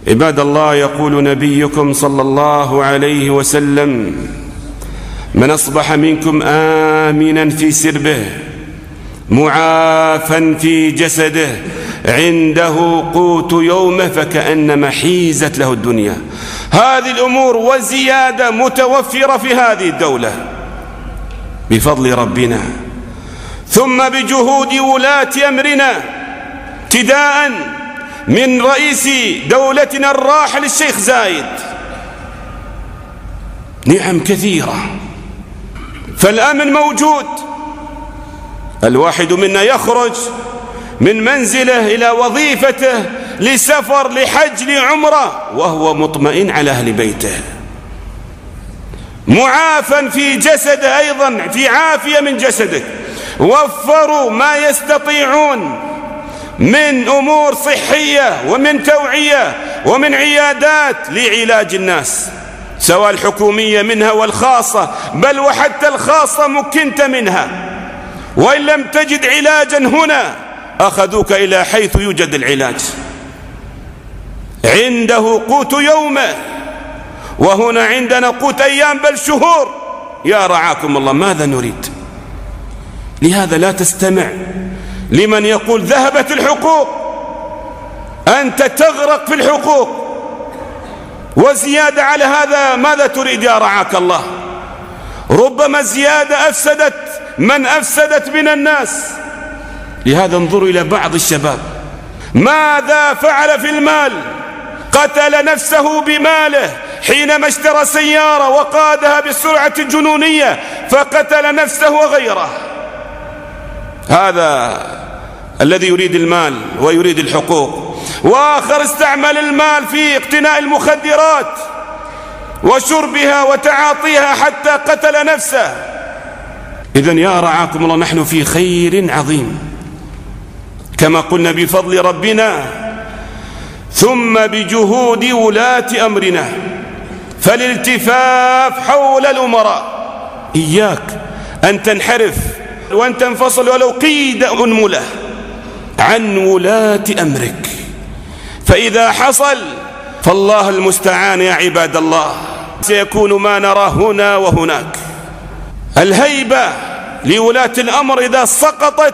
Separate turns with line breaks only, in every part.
عباد الله، يقول نبيكم صلى الله عليه وسلم: من أصبح منكم آمنا في سربه معافا في جسده عنده قوت يومه فكأنما حيزت له الدنيا. هذه الأمور وزيادة متوفرة في هذه الدولة بفضل ربنا، ثم بجهود ولاة أمرنا ابتداء من رئيس دولتنا الراحل الشيخ زايد. نعم كثيرة، فالأمن موجود. الواحد منا يخرج من منزله إلى وظيفته لسفر لحج لعمرة وهو مطمئن على أهل بيته، معافا في جسده، أيضا في عافية من جسده. وفروا ما يستطيعون من أمور صحية ومن توعية ومن عيادات لعلاج الناس، سواء الحكومية منها والخاصة، بل وحتى الخاصة مكنت منها، وإن لم تجد علاجا هنا أخذوك إلى حيث يوجد العلاج. عنده قوت يومه، وهنا عندنا قوت أيام بل شهور. يا رعاكم الله، ماذا نريد؟ لهذا لا تستمع لمن يقول ذهبت الحقوق. أنت تغرق في الحقوق، وزيادة على هذا ماذا تريد يا رعاك الله؟ ربما زيادة أفسدت من أفسدت من الناس. لهذا انظروا إلى بعض الشباب ماذا فعل في المال. قتل نفسه بماله حينما اشترى سيارة وقادها بالسرعة الجنونية فقتل نفسه وغيره. هذا الذي يريد المال ويريد الحقوق. وآخر استعمل المال في اقتناء المخدرات وشربها وتعاطيها حتى قتل نفسه. إذن يا رعاكم الله، نحن في خير عظيم كما قلنا بفضل ربنا، ثم بجهود ولاة أمرنا. فالالتفاف حول الأمراء، إياك أن تنحرف وأن تنفصل ولو قيد أنملة عن ولاة أمرك، فإذا حصل فالله المستعان يا عباد الله. سيكون ما نرى هنا وهناك. الهيبة لولاة الأمر إذا سقطت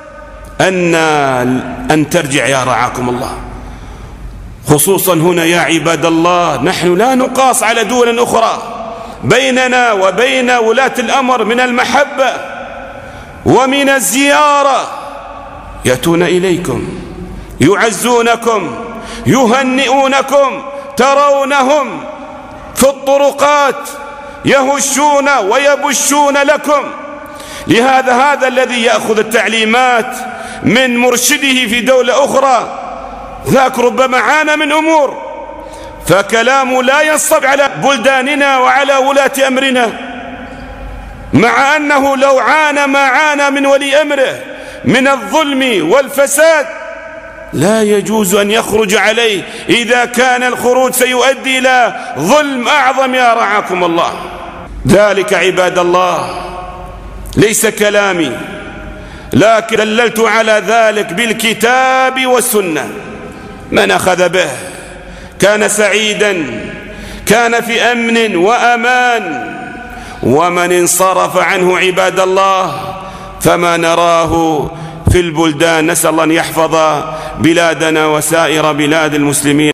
أن ترجع يا رعاكم الله. خصوصا هنا يا عباد الله، نحن لا نقاس على دول أخرى. بيننا وبين ولاة الأمر من المحبة ومن الزيارة. يأتون إليكم، يعزونكم، يهنئونكم، ترونهم في الطرقات يهشون ويبشون لكم. لهذا هذا الذي يأخذ التعليمات من مرشده في دولة أخرى، ذاك ربما عانى من أمور، فكلامه لا ينصب على بلداننا وعلى ولاة أمرنا، مع أنه لو عانى ما عانى من ولي أمره من الظلم والفساد لا يجوز أن يخرج عليه إذا كان الخروج سيؤدي إلى ظلم أعظم يا رعاكم الله. ذلك عباد الله ليس كلامي، لكن دللت على ذلك بالكتاب والسنة. من أخذ به كان سعيدا، كان في أمن وأمان، ومن انصرف عنه عباد الله فما نراه في البلدان. نسأل الله أن يحفظ بلادنا وسائر بلاد المسلمين.